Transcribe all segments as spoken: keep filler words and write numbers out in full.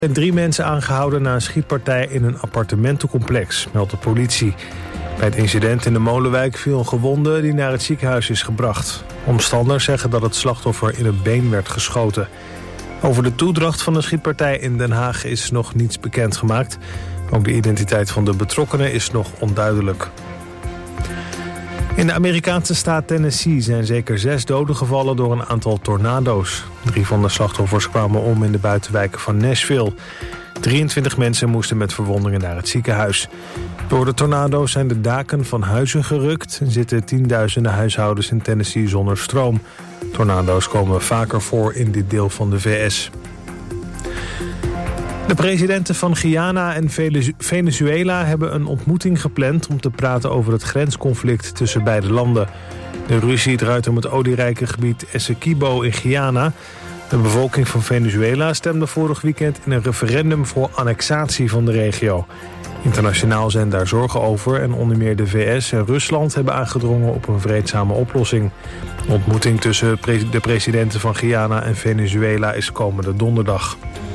Er zijn drie mensen aangehouden na een schietpartij in een appartementencomplex, meldt de politie. Bij het incident in de Molenwijk viel een gewonde die naar het ziekenhuis is gebracht. Omstanders zeggen dat het slachtoffer in het been werd geschoten. Over de toedracht van de schietpartij in Den Haag is nog niets bekendgemaakt. Ook de identiteit van de betrokkenen is nog onduidelijk. In de Amerikaanse staat Tennessee zijn zeker zes doden gevallen door een aantal tornado's. Drie van de slachtoffers kwamen om in de buitenwijken van Nashville. drieëntwintig mensen moesten met verwondingen naar het ziekenhuis. Door de tornado's zijn de daken van huizen gerukt en zitten tienduizenden huishoudens in Tennessee zonder stroom. Tornado's komen vaker voor in dit deel van de V S. De presidenten van Guyana en Venezuela hebben een ontmoeting gepland om te praten over het grensconflict tussen beide landen. De ruzie draait om het olierijke gebied Essequibo in Guyana. De bevolking van Venezuela stemde vorig weekend in een referendum voor annexatie van de regio. Internationaal zijn daar zorgen over en onder meer de V S en Rusland hebben aangedrongen op een vreedzame oplossing. De ontmoeting tussen de presidenten van Guyana en Venezuela is komende donderdag.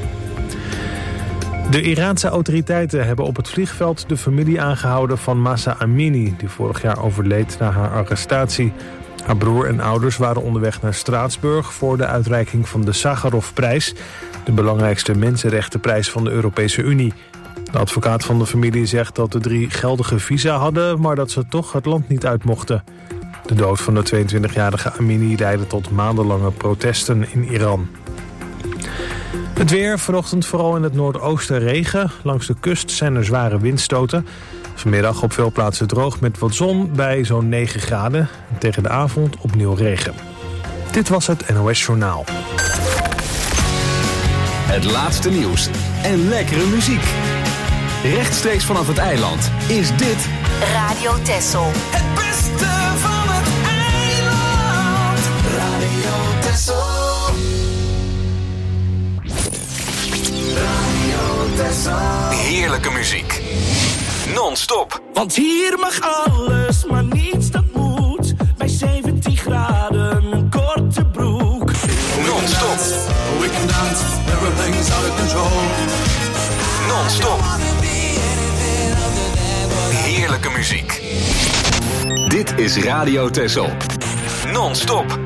De Iraanse autoriteiten hebben op het vliegveld de familie aangehouden van Mahsa Amini, die vorig jaar overleed na haar arrestatie. Haar broer en ouders waren onderweg naar Straatsburg voor de uitreiking van de Sakharov-prijs, de belangrijkste mensenrechtenprijs van de Europese Unie. De advocaat van de familie zegt dat de drie geldige visa hadden, maar dat ze toch het land niet uit mochten. De dood van de tweeëntwintigjarige Amini leidde tot maandenlange protesten in Iran. Het weer, vanochtend vooral in het noordoosten regen. Langs de kust zijn er zware windstoten. Vanmiddag op veel plaatsen droog met wat zon bij zo'n negen graden. En tegen de avond opnieuw regen. Dit was het N O S Journaal. Het laatste nieuws en lekkere muziek. Rechtstreeks vanaf het eiland is dit Radio Texel. Het beste van het eiland. Radio Texel. heerlijke muziek. Non-stop. Want hier mag alles, maar niets dat moet. Bij zeventien graden een korte broek. Non-stop. We can dance, everything's out of control. Non-stop. Heerlijke muziek. Dit is Radio Texel. Non-stop.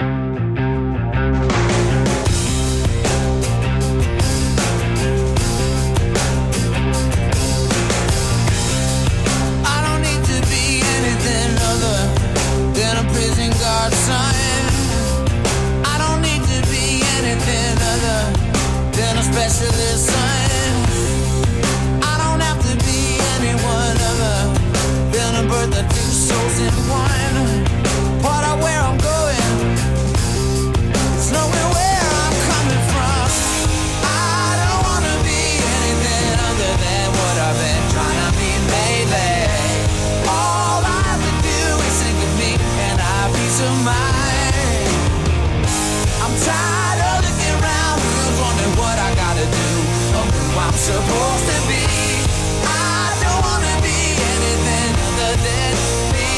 Specialist son. I don't have to be anyone other than a birth of two souls in one. Part of where I'm going, it's knowing where I'm coming from. I don't wanna be anything other than what I've been trying to be lately. All I have to do is think of me and I have peace of mind. I'm tired of looking around, wondering what I gotta do, or who I'm supposed to be. I don't wanna be anything other than me.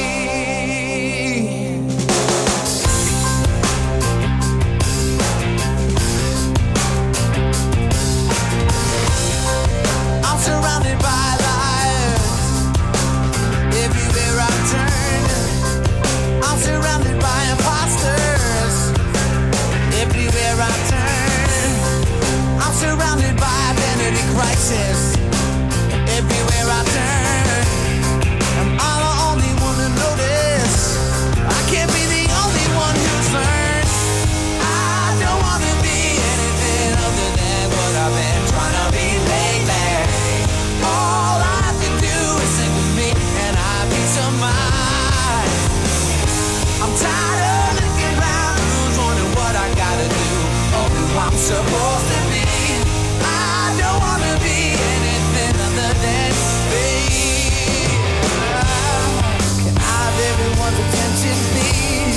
I'm surrounded by liars everywhere I turn. I'm surrounded by imposters everywhere I turn. I'm surrounded by identity crisis everywhere I turn. Am I the only one to notice? I can't be the only one who's learned. I don't wanna be anything other than what I've been trying to be lately. All I have to do is think with me and I have peace of mind. I'm tired of looking around, who's wondering what I gotta do, or who I'm supposed to be. I don't wanna be anything other than me. Can I have everyone's attention, please?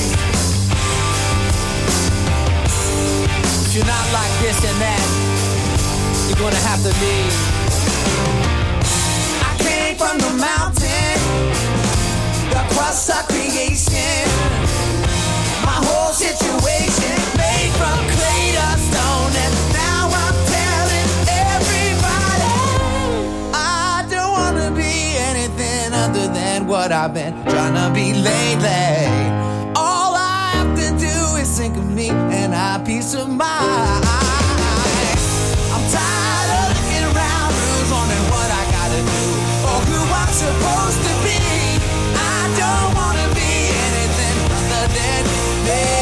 If you're not like this and that, you're gonna have to leave. I came from the mountain, the crust of creation. My whole situation made from clay to stone, and now I'm telling what I've been trying to be lately. All I have to do is think of me and have peace of mind. I'm tired of looking around, who's wondering what I gotta do or who I'm supposed to be. I don't wanna be anything other than me.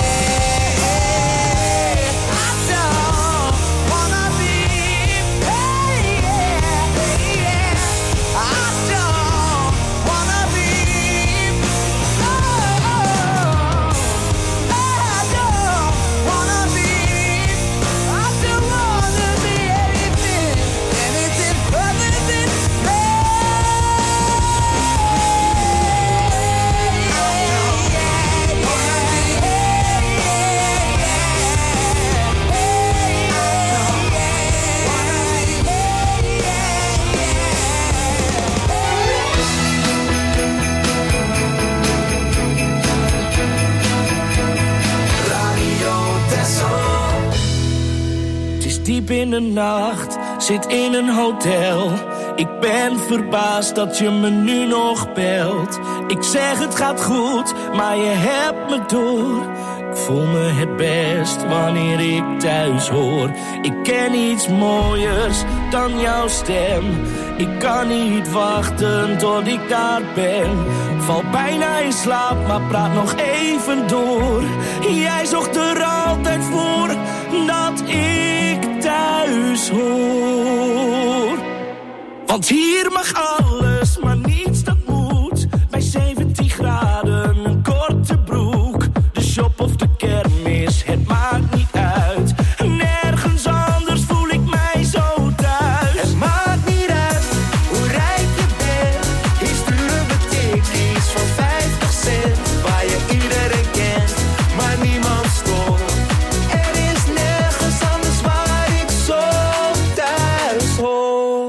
Diep in de nacht, zit in een hotel. Ik ben verbaasd dat je me nu nog belt. Ik zeg het gaat goed, maar je hebt me door. Ik voel me het best wanneer ik thuis hoor. Ik ken iets mooiers dan jouw stem. Ik kan niet wachten tot ik daar ben. Val bijna in slaap, maar praat nog even door. Jij zocht er altijd voor dat ik thuis hoor. Want hier mag alles, maar niets dat moet. Bij zeventien graden, een korte broek. De shop of de kermis, het maakt niet uit. Nergens anders voel ik mij zo thuis. Het maakt niet uit hoe rijk je bent. Hier sturen we tikkies van vijftig cent. Waar je iedereen kent, maar niemand stoort. Er is nergens anders waar ik zo thuis hoor.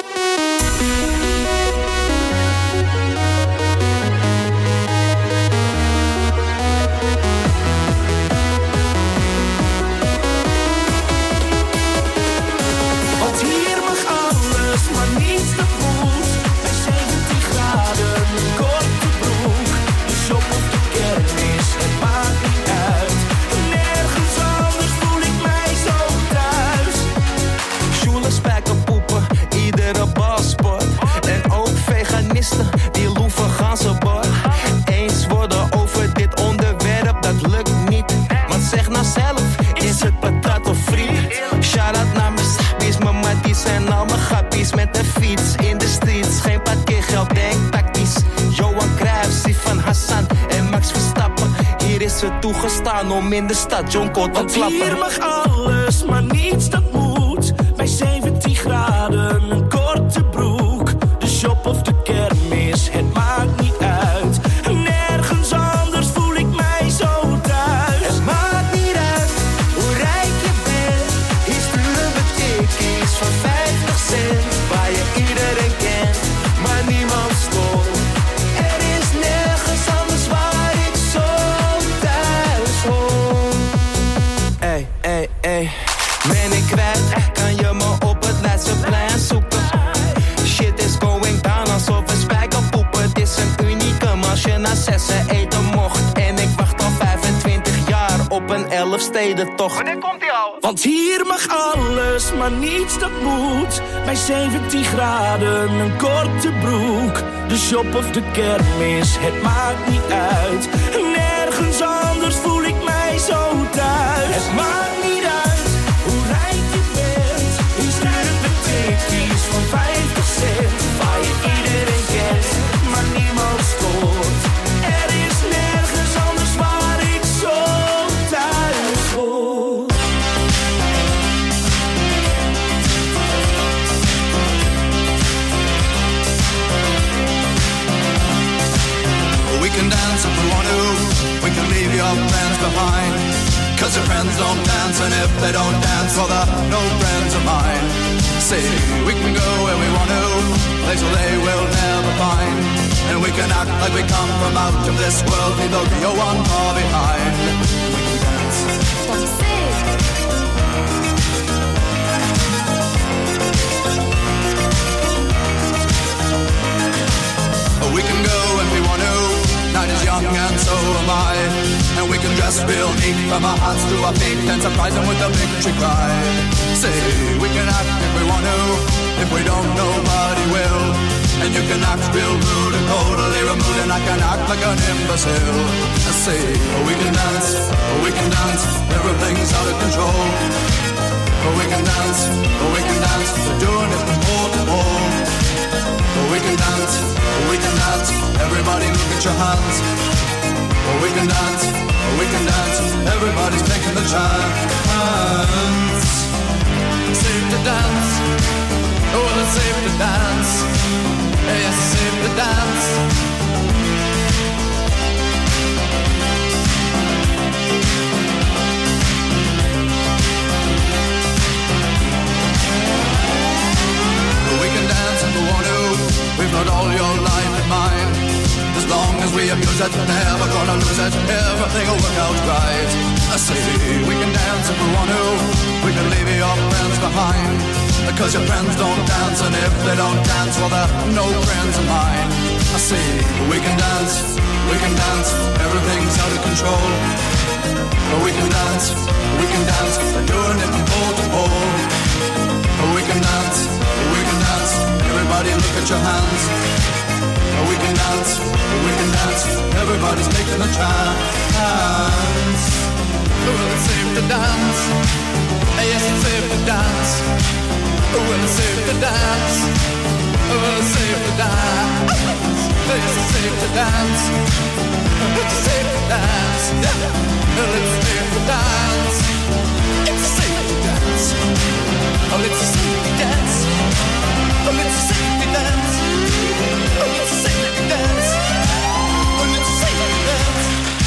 Want hier mag alles, maar niets dat moet. Bij zeventien graden, een korte broek. De shop of de kermis, het maakt niet uit. Nergens anders voel ik mij zo thuis. Sjoelen, spijkerpoepen, iedere balsport. En ook veganisten, die loeven ganzenbord. Eens worden over dit onderwerp, dat lukt niet. Want zeg nou zelf, is het patat of friet? Shout-out naar mijn sappies, mijn matties en al mijn grappies. Met de fiets in de streets, geen parkeergeld, denk tactisch. Johan Cruijff, Sifan Hassan en Max Verstappen. Hier is het toegestaan om in de stad jonko te Want klappen. hier mag alles, maar niets dat moet. Bij zeventien graden, een korte broek. De shop of de kermis, het maakt niet uit. Nergens anders voel ik mij zo thuis. Het maakt niet uit hoe rijk je bent. Hier sturen we tikkies van vijftig cent. Waar je iedereen kent, maar niemand stoort. Er is nergens anders waar ik zo thuis hoor. Ey, ey, ey. Ben ik kwijt, kan je me op het Leidseplein zoeken. Shit is going down alsof we spijkerpoepen. Het is een unicum als je na zessen eten mocht. En ik wacht al vijfentwintig jaar op een elfstedentocht. Wanneer komt die al? Want hier mag alles, maar niets dat moet. Bij zeventien graden, een korte broek. De shop of de kermis, het maakt niet uit. Nergens anders voel ik mij zo thuis. Het maakt niet uit hoe rijk je bent. Hier sturen we tikkies van vijftig cent. Waar je iedereen kent, maar niemand stoort. Er is nergens anders waar ik zo thuis hoor. We can dance if we want to. We can leave your plans behind. Cause your friends don't dance, and if they don't dance, well, they're no friends of mine. See, we can go where we want to, place where they will never find. And we can act like we come from out of this world, leave the real one far behind. We can dance. We can go and young and so am I. And we can dress real neat from our hearts to our feet and surprise them with a victory cry. Say, we can act if we want to, if we don't, nobody will. And you can act real rude and totally removed, and I can act like an imbecile. I say, we can dance, we can dance, everything's out of control. We can dance, we can dance, we're doing it from pole to pole. We can dance, we can dance, everybody look at your hands. We can dance, we can dance, everybody's taking the chance. Safe to dance, oh it's safe to dance. Yes, it's safe to dance. We can dance if we want to. We've got all your life in mind. As long as we abuse it, never gonna lose it. Everything will work out right. I say we can dance if we want to. We can leave your friends behind. Because your friends don't dance, and if they don't dance, well they're no friends of mine. I say we can dance, we can dance. Everything's out of control. But we can dance, we can dance. We're doing it from pole to pole. We can dance, we can dance. Everybody look at your hands. We can dance, we can dance. Everybody's making a chance. Well, it's safe to dance. Yes, it's safe to dance. Well, it's safe to dance. Well, it's safe to dance. Yes, it's safe to dance. It's safe to dance. Well, it's safe to dance. It's safe to dance. Oh, it's a safety dance. Oh, it's a safety dance. Oh, it's a safety dance. Oh, it's a safety dance.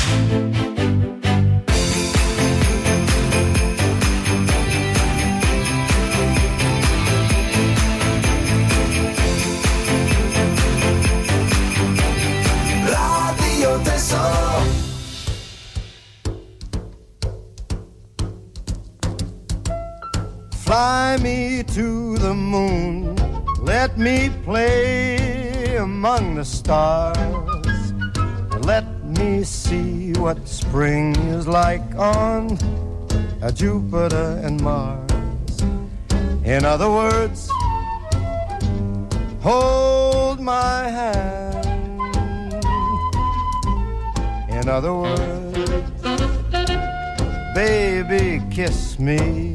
Radio Tesoro. Fly me to the moon, let me play among the stars. Let me see what spring is like on Jupiter and Mars. In other words, hold my hand. In other words, baby, kiss me.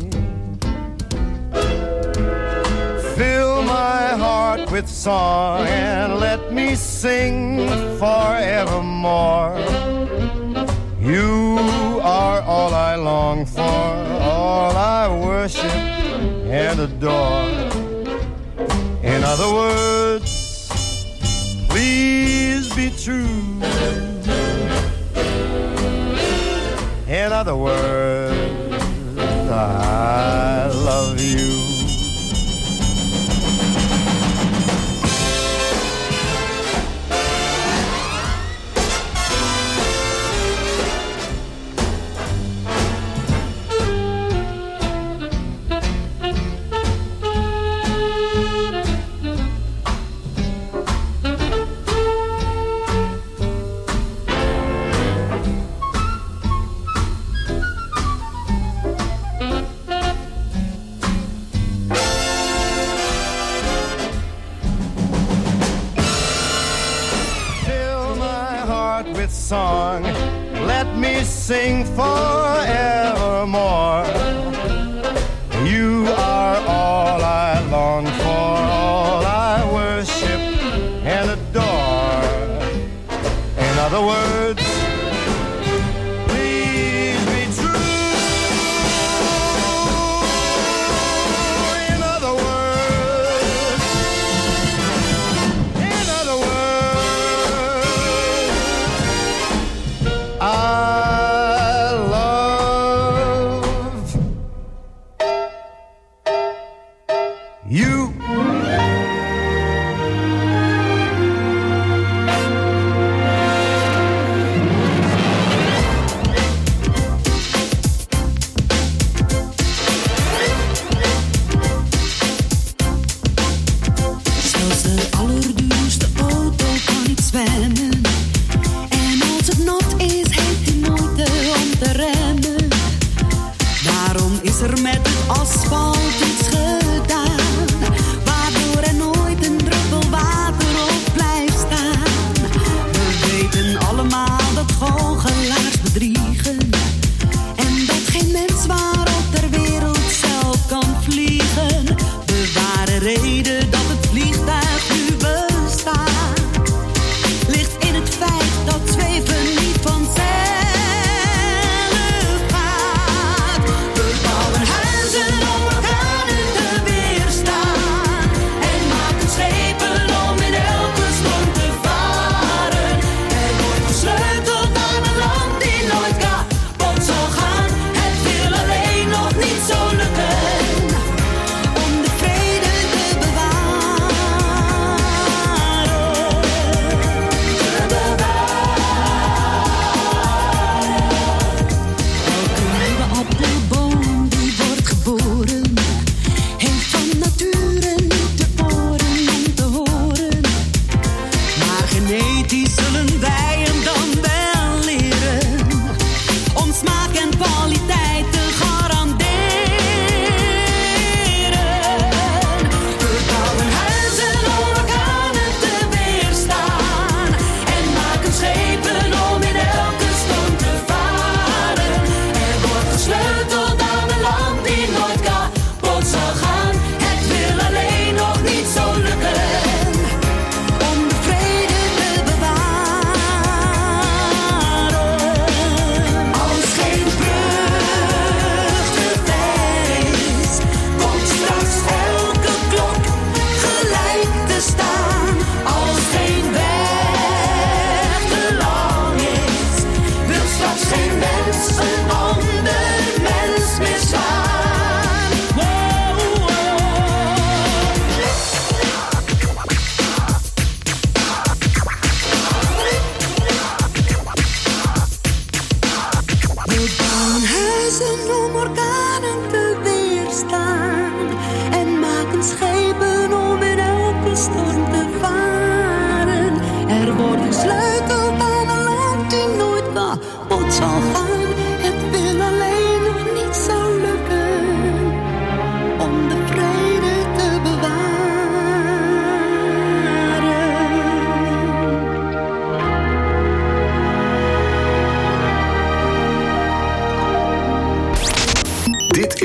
Fill my heart with song and let me sing forevermore. You are all I long for, all I worship and adore. In other words, please be true. In other words, I love you. Song, let me sing forevermore. You are all I long for, all I worship and adore. In other words, please be true. In other words, in other words, I love you. Zelfs de allerduurste auto kan niet zwemmen. En als het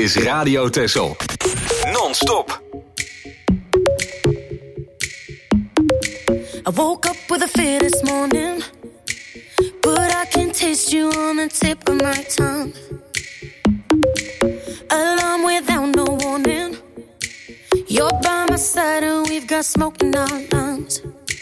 is Radio Texel. Non-stop. I woke up with a fear this morning, but I can taste you on the tip of my tongue. Alarm without no warning. You're by my side and we've got smoke in our lungs.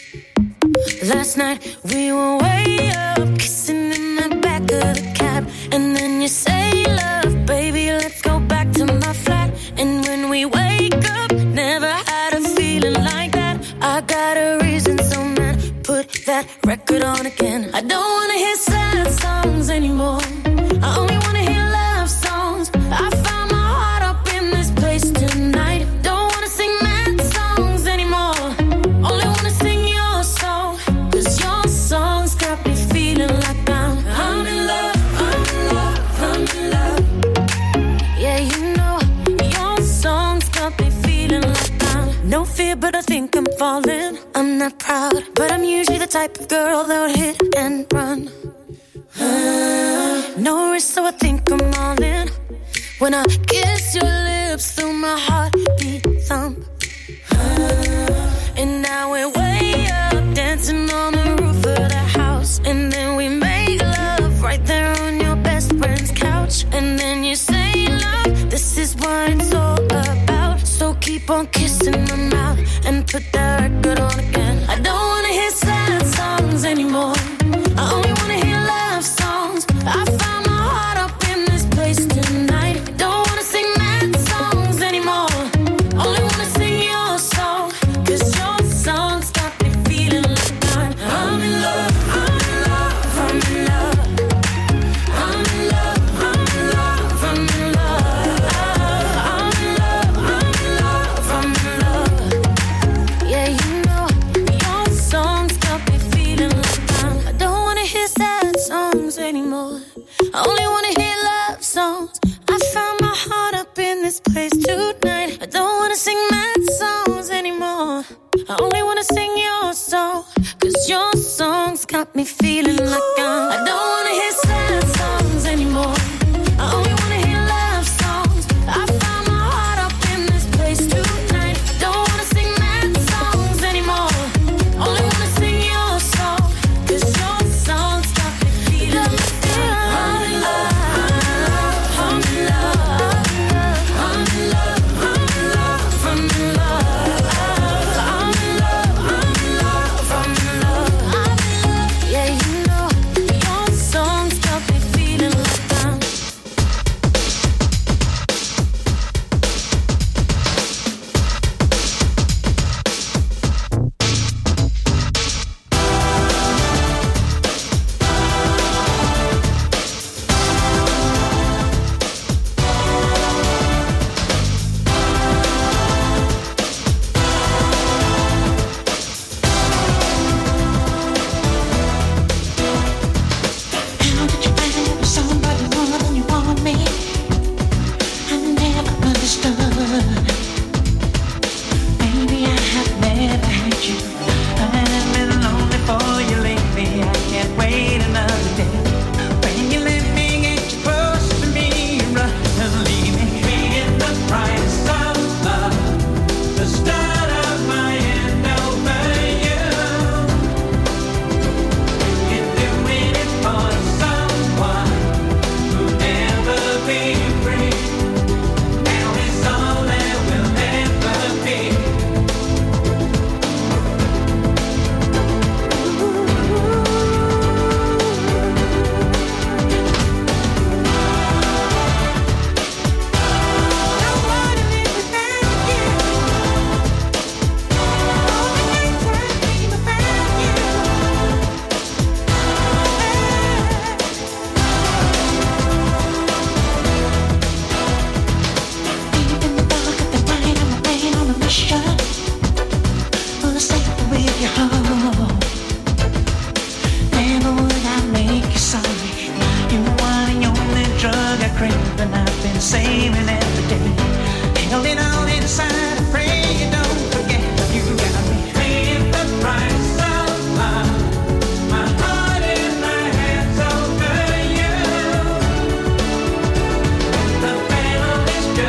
Last night we were way up, kissing in the back of the cab. And then you say, love, baby, let's go back to my flat. And when we wake up, never had a feeling like that. I got a reason, so man, put that record on again. I don't wanna hear sad songs anymore. I only wanna hear love songs. I found my heart up in this place tonight. Don't wanna sing mad songs anymore. Only wanna sing your song. Cause your songs got me feeling like I'm I'm in love, I'm in love, I'm in love. Yeah, you know, your songs got me feeling like I'm no fear, but I think I'm falling. I'm not proud, but I'm usually the type of girl that would hit and run. Uh, no risk, so I think I'm all in. When I kiss your lips, through my heartbeat thump. Uh, and now we're way up, dancing on the roof of the house. And then we make love right there on your best friend's couch. And then you say, love, this is what it's all about. So keep on kissing my mouth and put that record on again. I don't wanna hear sad songs anymore. I only wanna hear love songs. I found my heart up in this place tonight. Don't wanna sing mad songs anymore. Only wanna sing your song. Cause your songs got me feeling like I'm I'm in love, I'm in love, I'm in love. I'm in love, I'm in love, I'm in love. I'm in love, I'm in love, I'm in love. Yeah, you know, your songs got me feeling like I'm I don't wanna hear sad songs anymore. I only wanna hear love songs. I found my heart up in this place tonight. I don't wanna sing mad songs anymore. I only wanna sing your song. Cause your songs got me feeling like I'm I don't wanna hear sad songs anymore. I only wanna hear love songs. I found my heart up in this place tonight. I don't wanna sing mad songs anymore. Only wanna sing your song. Cause your songs got me feeling like I'm in love, I'm in love, I'm in love, I'm in love, I'm in love, I'm in love, I'm in love, I'm in love, I'm in love. Yeah, you know, your songs got me feeling like I'm How did you find somebody more than you want me? I never understood. Maybe I have never had you. I've been lonely for you lately. I can't wait another day. When you let me get you close to me, and leave me paying the price of love. The start of my end over you. You're doing it for someone who'll never be free. Now it's all there will ever be. Don't wanna live without you. All the nights I dream about you. Deep in the dark of the night, I'm a man on a mission. For the sake of with your heart. Never would I make you sorry. You are the only drug I crave, and I've been saving every day. Held it all inside, I pray you don't forget. You got me paying the price of love. My heart in my hands over you. The battle is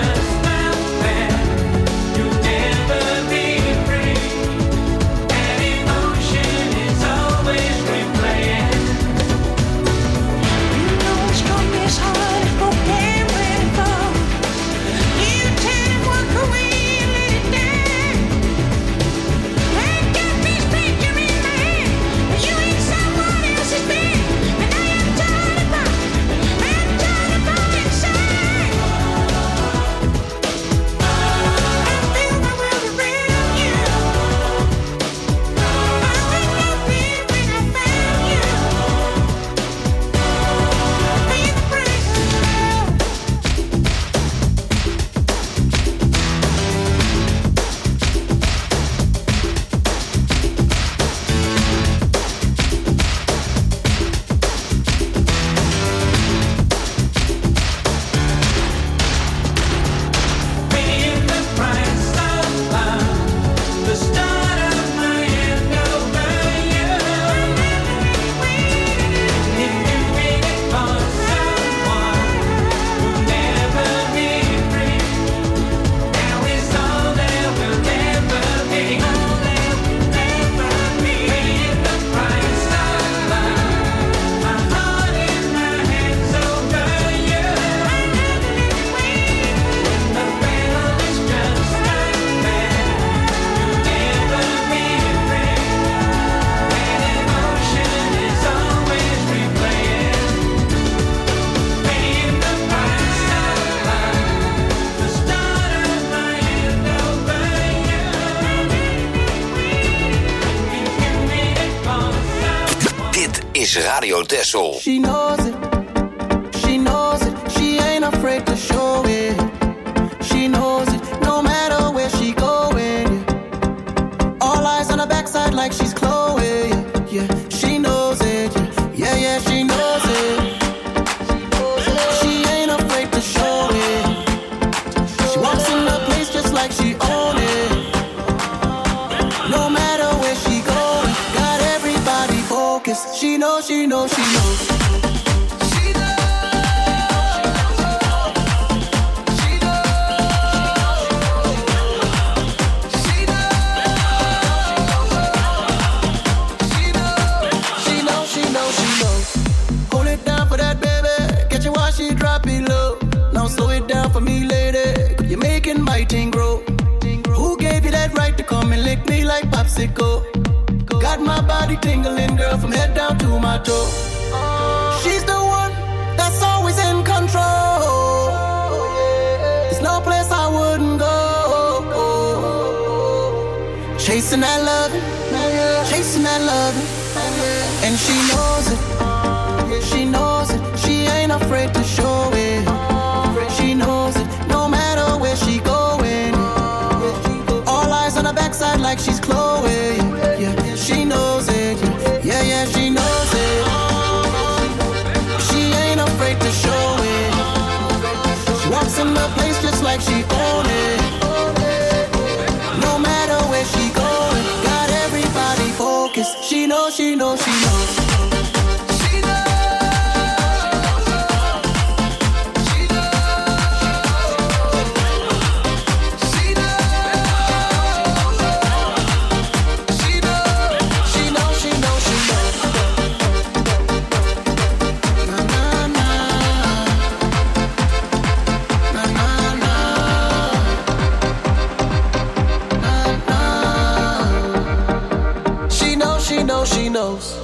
is Radio Texel. She knows it, she knows it, she ain't afraid to show it. She knows it, no matter where she going. All eyes on her backside like she's Chloe. Yeah, she knows it, yeah, yeah, she knows it. She ain't afraid to show it. She walks in the place just like she own it. No matter where she going, got everybody focused. She knows, she knows, she knows. For me, lady, you're making my thing grow. Who gave you that right to come and lick me like popsicle? Got my body tingling, girl, from head down to my toe. She's the one that's always in control. There's no place I wouldn't go. Chasing that love, chasing that love, and she knows it. She knows it. She ain't afraid to show it. She knows it, no matter where she going. All eyes on her backside like she's Chloe. Yeah, she knows it. Yeah, yeah, she knows it. She ain't afraid to show it. She walks in the place just like she own it. No matter where she going, got everybody focused. She knows, she knows, she knows. She knows.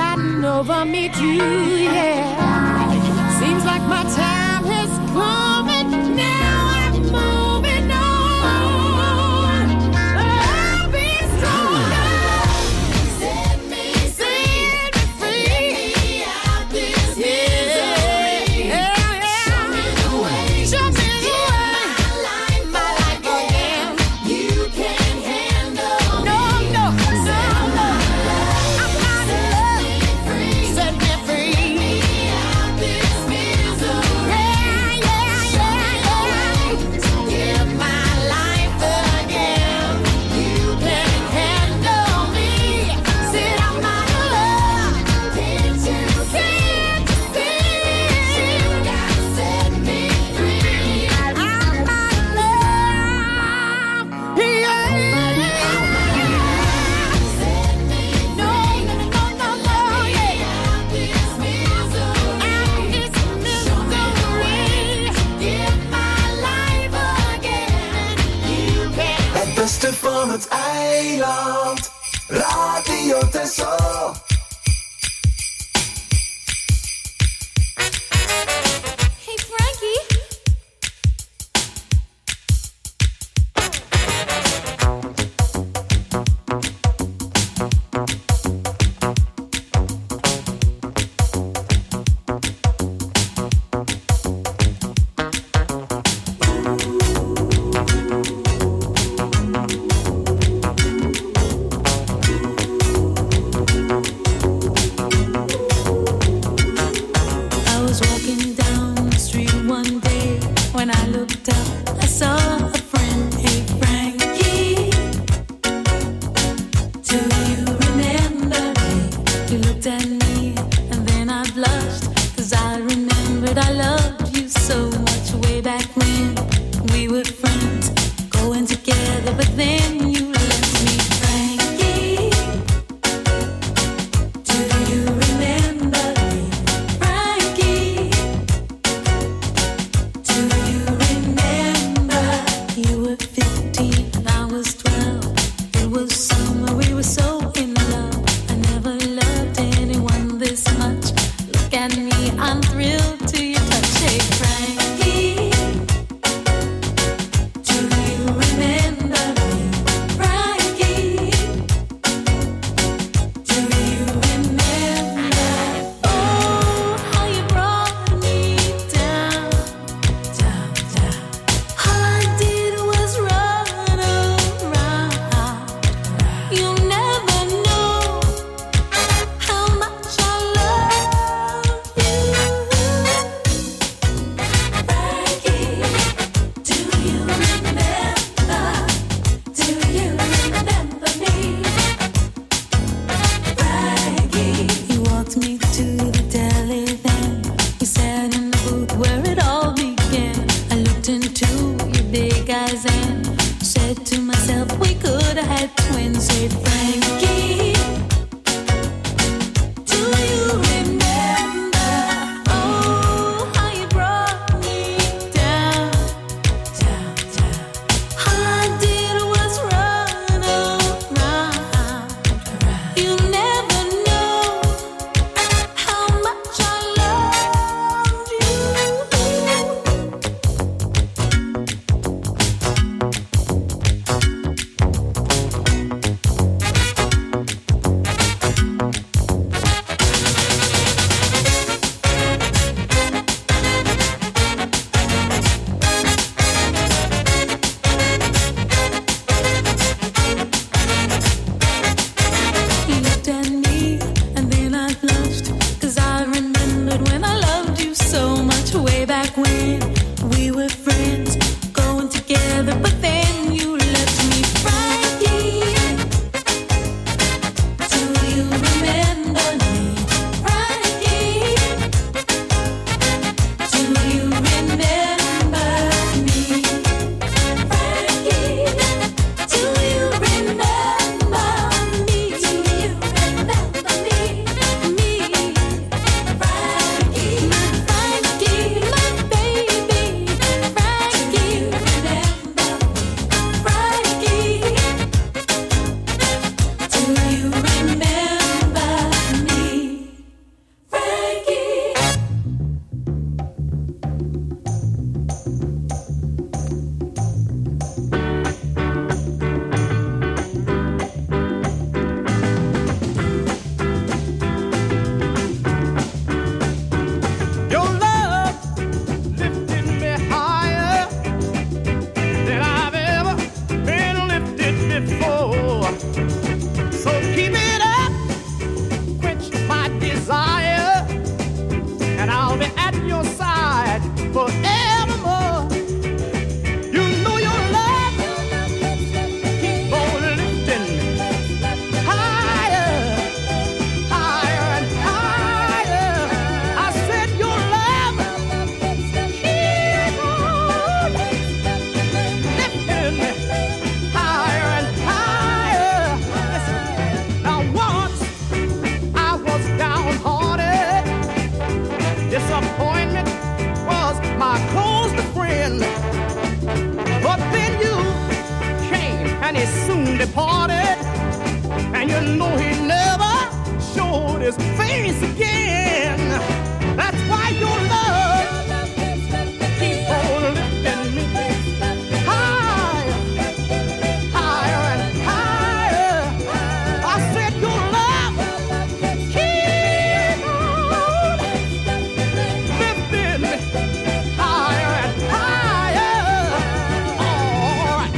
over me too, yeah. Seems like my time has come. van het eiland. Radio Texel. Hey Frankie. his face again. That's why your love keep on lifting me higher, higher and higher. I said your love keep on lifting me higher and higher. All right.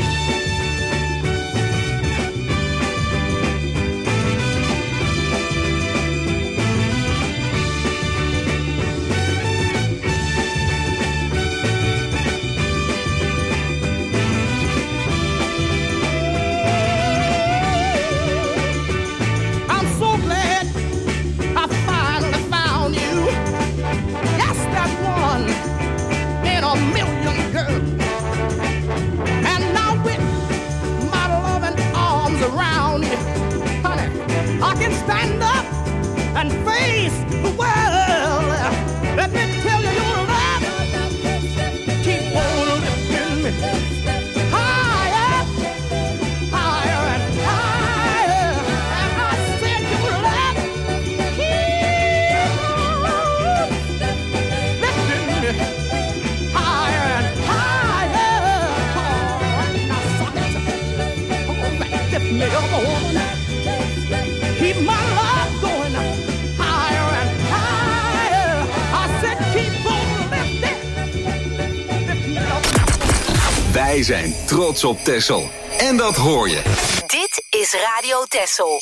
I'm so glad I finally found you. Yes, that one in a million girls. And now with my loving arms around you, honey, I can stand up and face the world. Let me tell you, your love keep on lifting me higher, higher and higher. And I said your love keep on lifting me higher and higher. All right, now suck it. All right, lift me up, woman. Keep my love going higher and higher. I said keep on lifting, lift me up. Wij zijn trots op Texel. En dat hoor je. Dit is Radio Texel.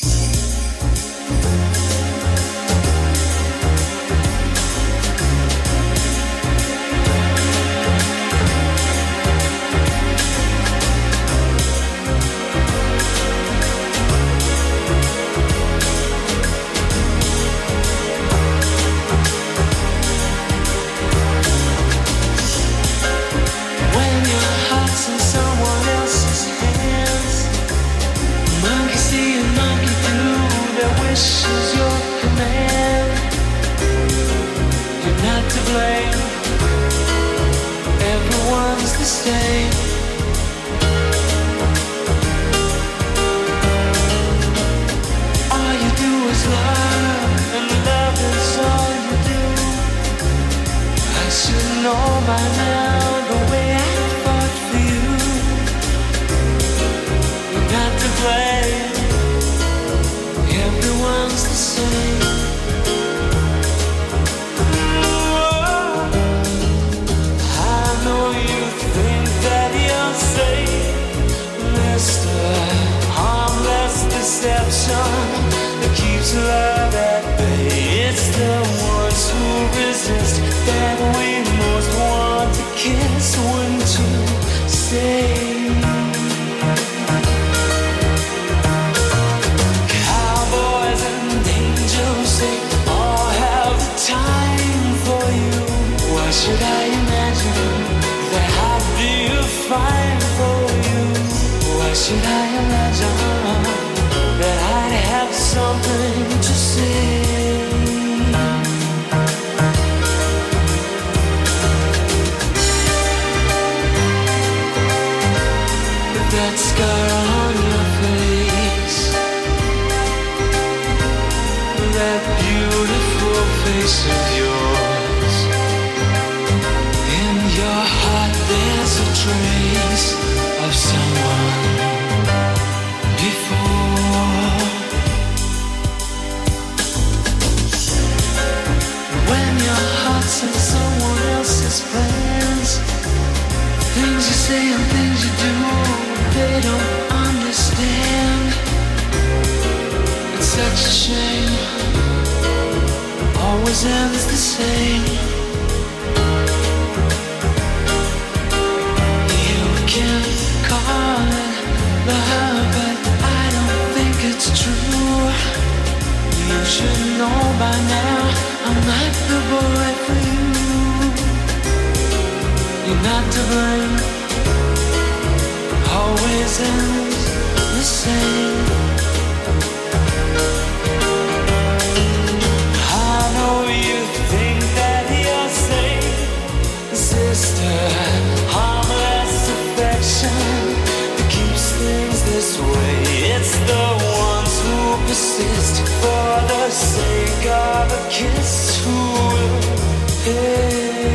When your heart's in someone else's hands, monkey see and monkey do, their wish is your command. You're not to blame, everyone's the same. All you do is love, and love is all you do. I should know by now the way I fought for you. You're not to blame, everyone's the same. I know you think that you're safe, Mister Harmless Deception that keeps love at bay. It's the ones who resist that we most want to kiss. Wouldn't you say? Cowboys and angels, they all have the time for you. Why should I imagine that I'd be fine for you? Why should I imagine that I'd have something to say? That scar on your face, that beautiful face of yours. In your heart there's a trace of someone before. When your heart's in someone else's plans, things you say and things you do, they don't understand. It's such a shame, always ends the same. You can call it love, but I don't think it's true. You should know by now I'm not the boy for you. You're not to blame, always ends the same. I know you think that you're safe, sister. Harmless affection that keeps things this way. It's the ones who persist for the sake kiss who will pay.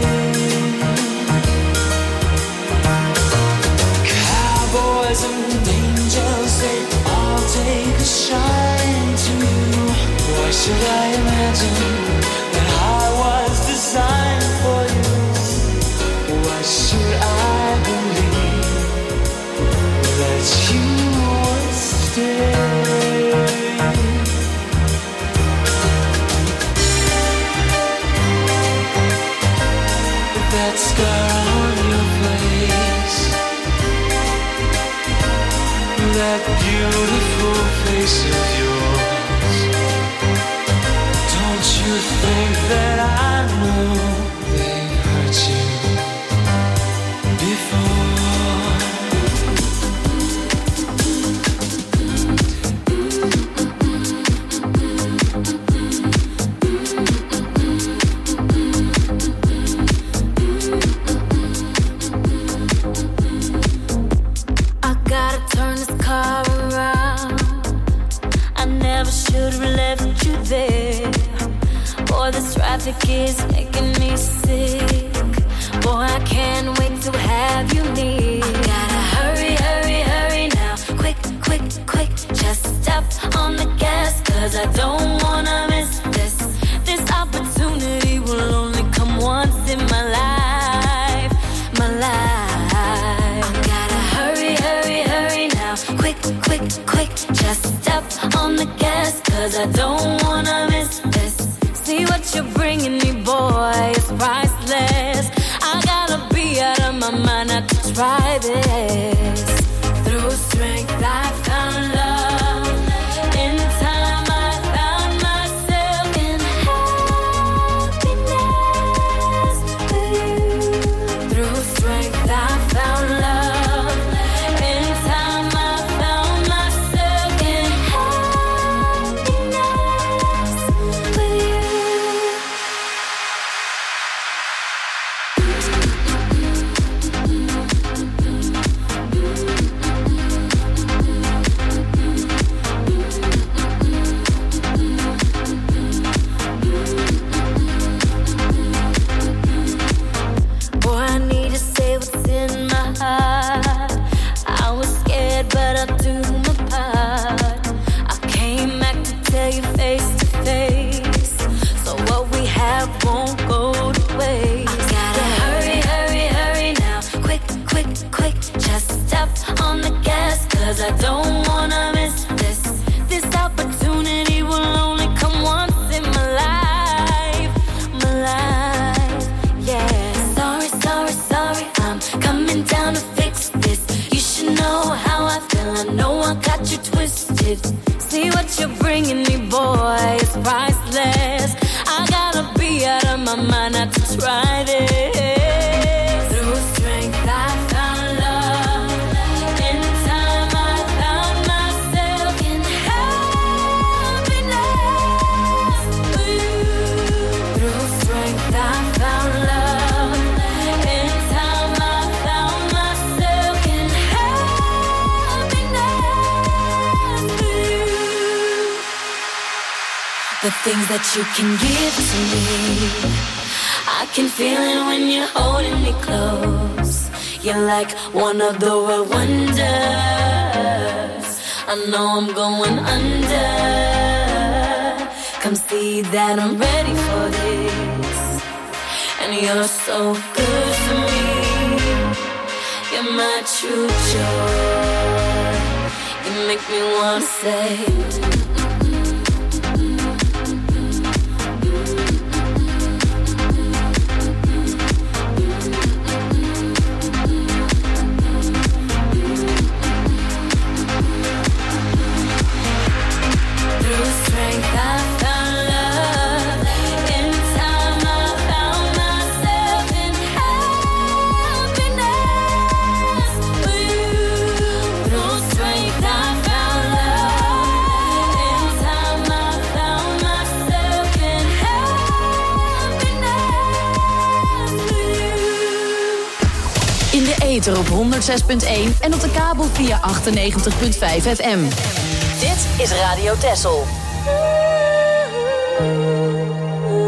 Cowboys and angels, they all take a shine to you. Why should I imagine that I was designed for you? Why should I believe that you would stay? That scar on your face, that beautiful face of yours, don't you think that I know they've hurt you before? I gotta turn this car around. I never should have left you there. Boy, this traffic is making me sick. Boy, I can't wait to have you near. I gotta hurry, hurry, hurry now. Quick, quick, quick. Just step on the gas, cause I don't wanna miss this. This opportunity will only come once in my life. My life. I gotta hurry, hurry, hurry now. Quick, quick, quick. Just step on the gas, cause I don't wanna miss this. See what you're bringing me, boy, it's priceless. I gotta be out of my mind not to try this. Through strength I found love. In time I found myself in happiness with you. Through strength I found love. In time I found myself in happiness with you. Boy, I need to say what's in my heart. I was scared, but I do my part. I came back to tell you face to face, so what we have won't go to waste. Gotta hurry, hurry, hurry now. Quick, quick, quick. Just step on the gas, cause I don't wanna miss this. This opportunity will only come once in my life. My life, yeah. Sorry, sorry, sorry, I'm coming down to fix this. You should know how I feel, I know I got you twisted. See what you're bringing me, boy, it's priceless. I gotta be out of my mind not to try this. Through strength I found love. In time I found myself in happiness with you. Through strength I found love. In time I found myself in happiness with you. The things that you can give to me, I can feel it when you're holding me close. You're like one of the world wonders. I know I'm going under. Come see that I'm ready for this. And you're so good for me. You're my true joy. You make me wanna say through strength I found love. In time I found myself in happiness with you. Through strength I found love. In time I found myself in happiness with you. In de ether op honderdzes punt één en op de kabel via achtennegentig punt vijf F M. Dit is Radio Texel.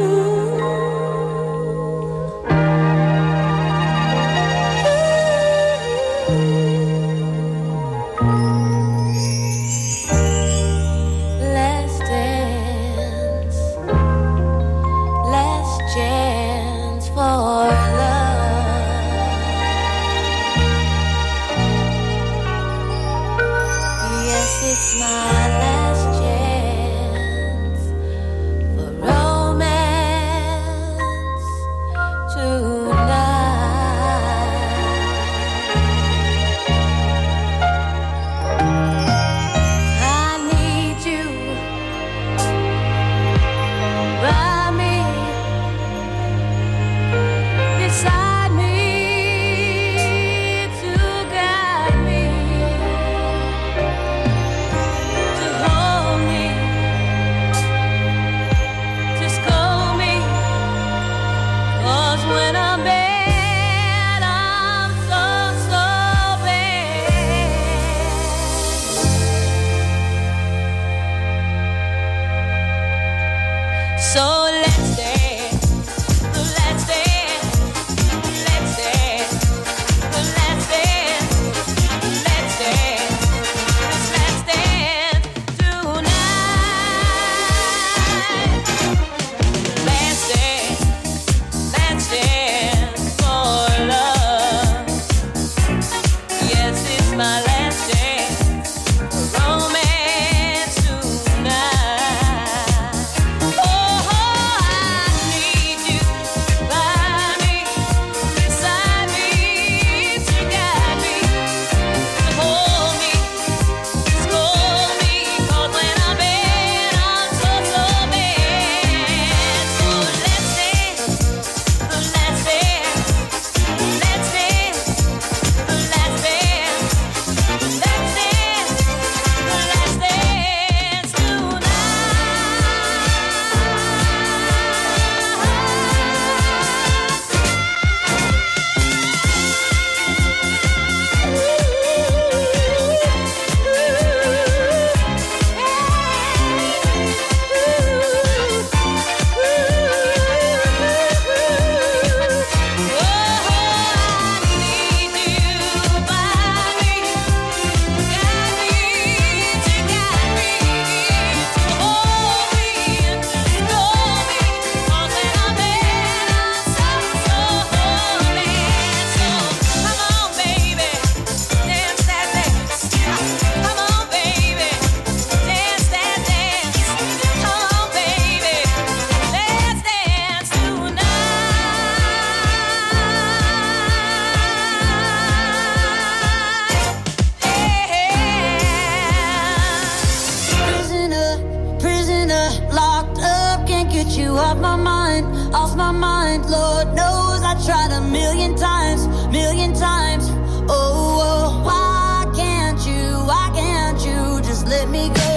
you off my mind, off my mind. Lord knows I tried a million times, million times. Oh, oh, why can't you, why can't you just let me go?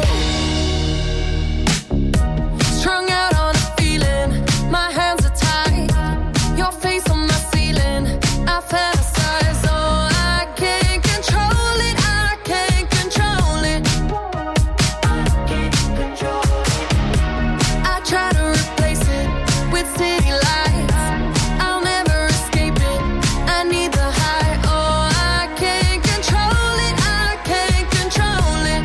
Strung out on a feeling, my hands are tied. Your face on my ceiling, I fantasize. Oh, I can't control it, I can't control it. I can't control it. I try to replace it with city lights. I'll never escape it, I need the high. Oh, I can't control it, I can't control it.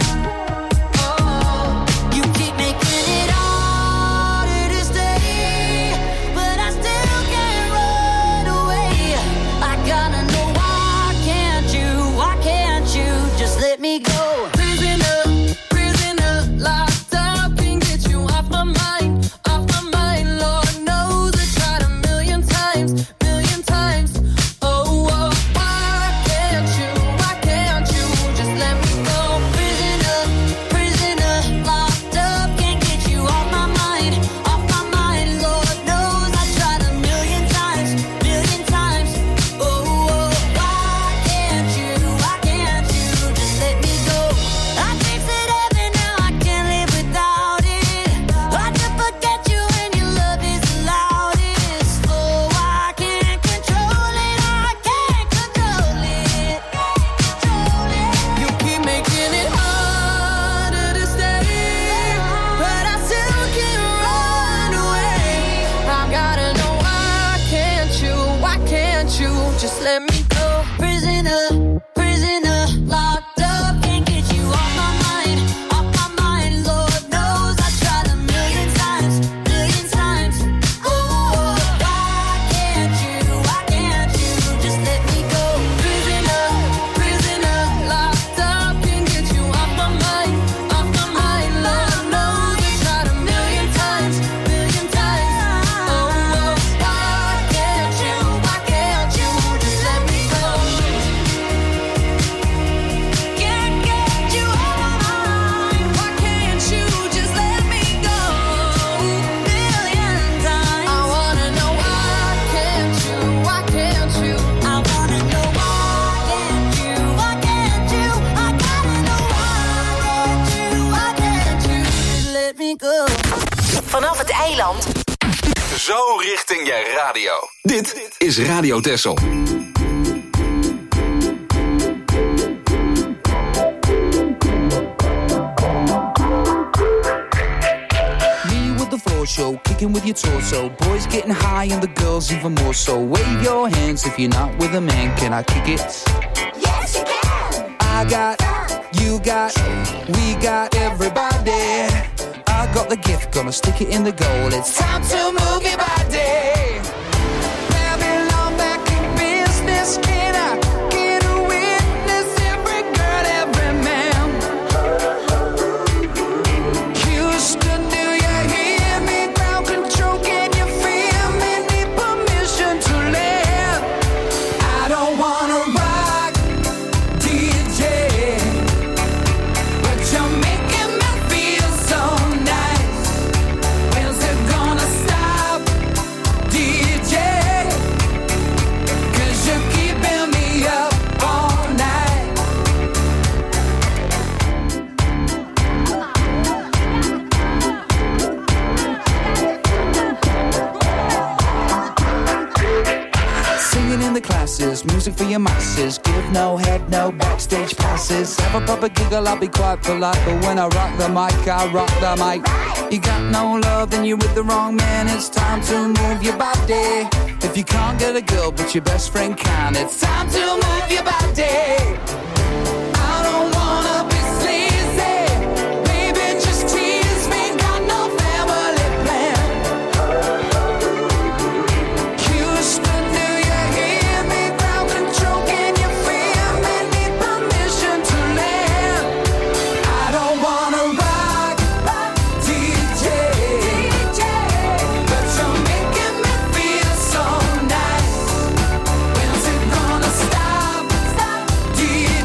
Oh, you keep making it harder to stay, but I still can't run away. I gotta know why can't you, why can't you just let me go? Prisoner, prisoner, locked up, can't get you off my mind, off my mind. Lord knows I tried a million times, million times. Oh, oh, why can't you, why can't you just let me go? Prisoner, prisoner, locked up, can't get you off my mind, off my mind. Lord knows I tried a million times, million times. Oh, oh, why can't you, why can't you just let me go? I tasted heaven, now I can't live without it. Hard to forget you when your love is the loudest. Oh, I can't control it, I can't control it. You keep making it harder to stay, but I still can't run away. I gotta know why can't you, why can't you just let me go? Prisoner, prisoner, locked up, can't get you off my mind, off my mind. Lord knows I tried a million times, million times. Oh, why can't you, why can't you just let me go? Prisoner, prisoner, locked up, can't get you off my mind, off my mind. Lord knows I tried a million times, million times. Oh, why can't you, why can't you just let me go? Can't get you off my mind, why can't you just let me go? Million times. I wanna know why can't you, why can't you? I wanna know why can't you, why can't you? I gotta know why can't you, why can't you just let me go? Vanaf het eiland. Zo richting je radio. Dit is Radio Texel. Me with the floor show, kicking with your torso. Boys getting high and the girls even more so. Wave your hands if you're not with a man. Can I kick it? Yes, you can. I got, you got, we got everybody. I got the gift, gonna stick it in the goal. It's time to move your body. Babylon back in business. Can I get a witness? Every girl, every man. Houston, do you hear me? Ground control, can you feel me? Need permission to land. I don't wanna rock, D J, but you're making me feel so nice. When's it gonna stop, D J? 'Cause you're keeping me up all night. Singing in the classes, music for your masses. Give no head, no backstage passes. Have a proper giggle, I'll be quite polite. But when I rock the mic, I rock the mic. You got no love, then you're with the wrong man. It's time to move your body. If you can't get a girl, but your best friend can, it's time to move your body. I don't wanna be sleazy. Baby, just tease me. Got no family plan. Houston, do you hear me? Ground control, can you feel me? Need permission to land. I don't wanna rock, D J, but you're making me feel so nice. When's it gonna stop, D J?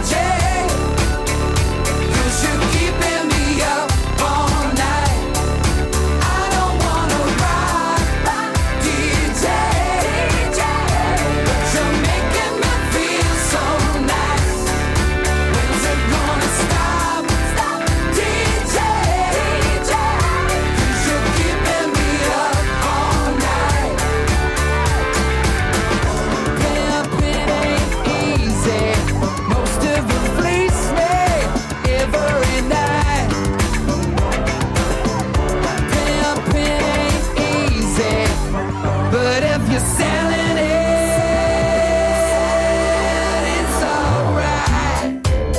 you're selling it, it's alright.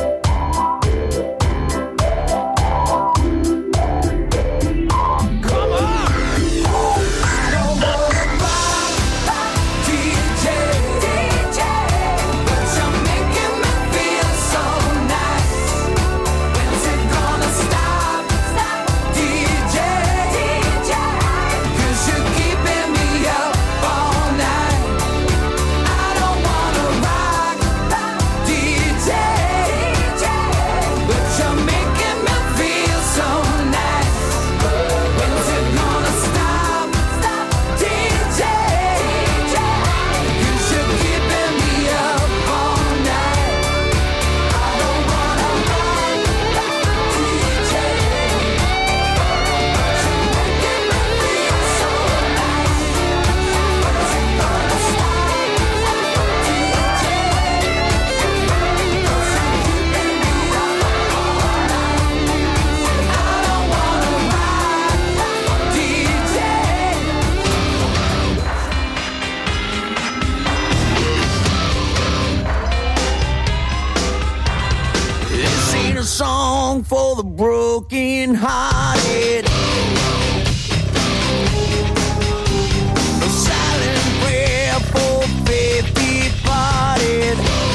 Come on. I don't wanna rock, D J, D J, but you're making me feel so nice. When's it gonna stop, stop, D J, D J? 'Cause you're keeping me up all night. I don't wanna rock, D J, D J, but you're making me feel so nice. When's it gonna stop, stop, D J, D J? 'Cause you're keeping me up all night. I don't wanna rock, D J, but you're making me feel so nice. When's it gonna stop, D J? 'Cause you're keeping me up all night. I don't wanna rock, D J. This ain't a song for the broken hearted. A silent prayer for faith departed.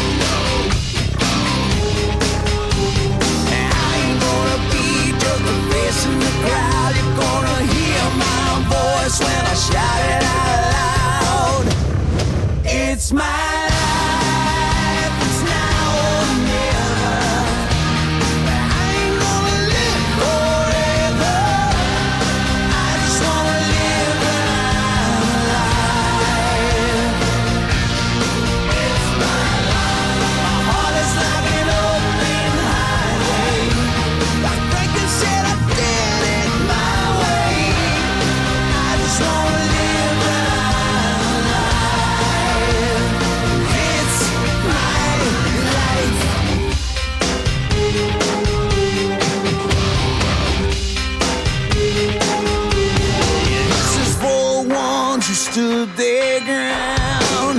I ain't gonna be just a face in the crowd. You're gonna hear my voice when I shout it out loud. It's my life, it's now or never. I ain't gonna live forever. I just wanna live when I'm alive. It's my life. My heart is like an open highway. Like Franklin said, I did it my way. I just wanna live when I'm alive. It's my life. This is for ones who stood their ground.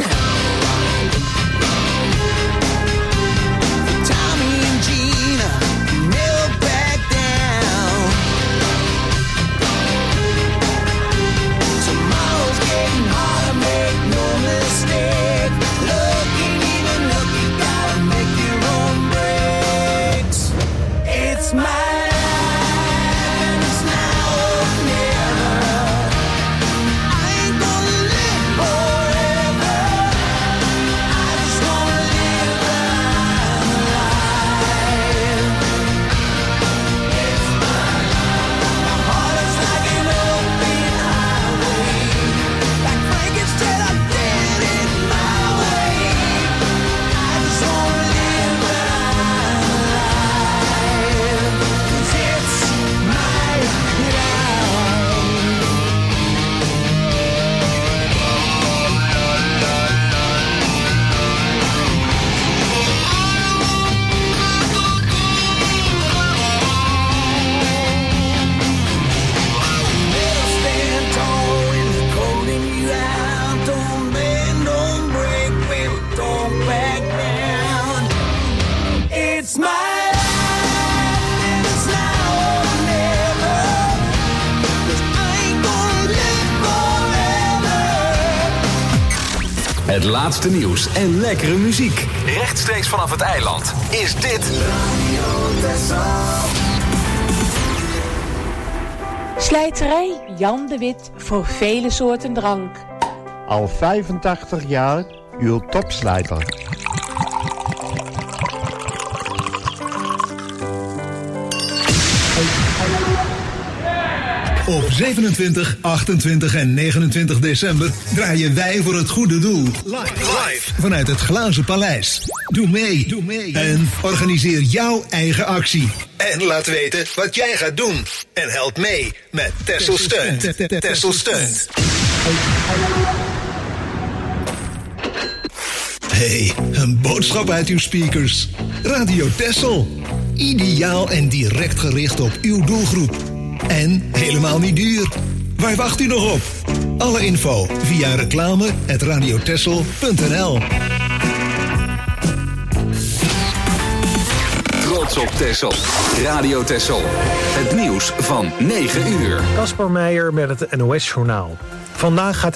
For Tommy and Gina, who never back down. Tomorrow's getting harder, make no mistake. Look, ain't even look, you gotta make your own breaks. It's my life, and it's now or never. I ain't gonna live forever. I just wanna live when I'm alive. It's my life. My heart is like an open highway. Like Frankenstein, I did it my way. I just wanna live when I'm alive. 'Cause it's my life. Never stand tall when it's calling you out. Don't bend, don't break, baby, don't back down. It's my life, and it's now or never. 'Cause I ain't gonna live forever. Het laatste nieuws en lekkere muziek. Rechtstreeks vanaf het eiland is dit Slijterij Jan de Wit voor vele soorten drank. Al vijfentachtig jaar uw topslijter. Op zevenentwintig, achtentwintig en negenentwintig december draaien wij voor het goede doel. Live, live vanuit het Glazen Paleis. Doe mee, doe mee en organiseer jouw eigen actie. En laat weten wat jij gaat doen. En help mee met Texel Steunt. Texel Steunt. Hey, een boodschap uit uw speakers. Radio Texel. Ideaal en direct gericht op uw doelgroep. En helemaal niet duur. Waar wacht u nog op? Alle info via reclame at radiotessel punt n l. Trots op Texel. Radio Texel. Het nieuws van negen uur. Kasper Meijer met het N O S-journaal. Vandaag gaat